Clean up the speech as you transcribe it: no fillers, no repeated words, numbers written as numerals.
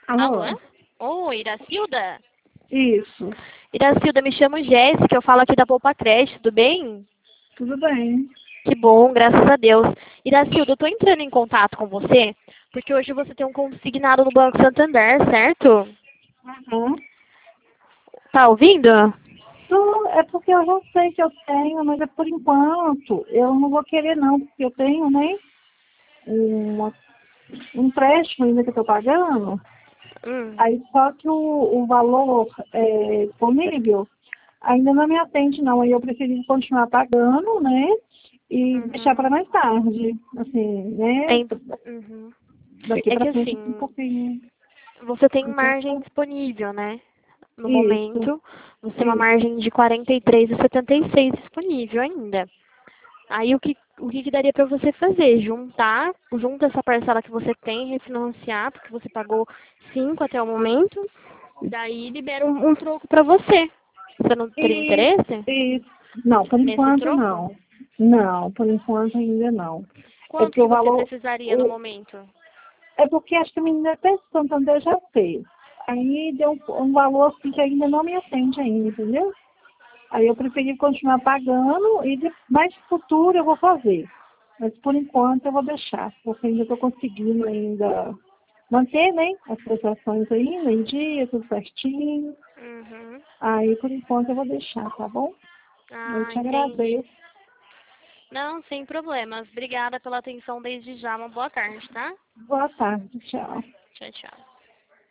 Alô? Alô? Oi, Iracilda? Isso, Iracilda, me chamo Jéssica, eu falo aqui da Poupa Creche, tudo bem? tudo bem. Que bom, graças a Deus. Iracilda, eu tô entrando em contato com você, porque hoje você tem um consignado no Banco Santander, certo? Uhum. Tá ouvindo? É porque eu já sei que eu tenho, mas é por enquanto. Eu não vou querer não, porque eu tenho, né, uma, um empréstimo ainda que eu estou pagando. Hum, Aí só que o valor disponível ainda não me atende não. Aí eu preferi continuar pagando, né? E deixar uhum. para mais tarde. Assim, né? Tem, uhum. Daqui É que para frente um assim, pouquinho. você tem margem Entendeu? disponível, né? No Isso, momento, você tem uma isso. margem de 43,76 disponível ainda. Aí o que daria para você fazer? Junta essa parcela que você tem, refinanciar, porque você pagou 5 até o momento, daí libera um troco para você. Você não teria Isso, interesse isso. Não, por nesse enquanto troco? não. Não, por enquanto ainda não. É Quanto porque o que você valor. precisaria no momento? É porque acho que a menina até Santander já fez. Aí deu um valor assim que ainda não me atende ainda, entendeu? Aí eu preferi continuar pagando e mais futuro eu vou fazer. Mas por enquanto eu vou deixar, porque ainda estou conseguindo ainda manter, né, as prestações ainda em dia, tudo certinho. Uhum. Aí por enquanto eu vou deixar, tá bom? Eu Ah, te entendi. agradeço. Não, sem problemas. Obrigada pela atenção desde já. Uma boa tarde, tá? Boa tarde, tchau. Tchau, tchau.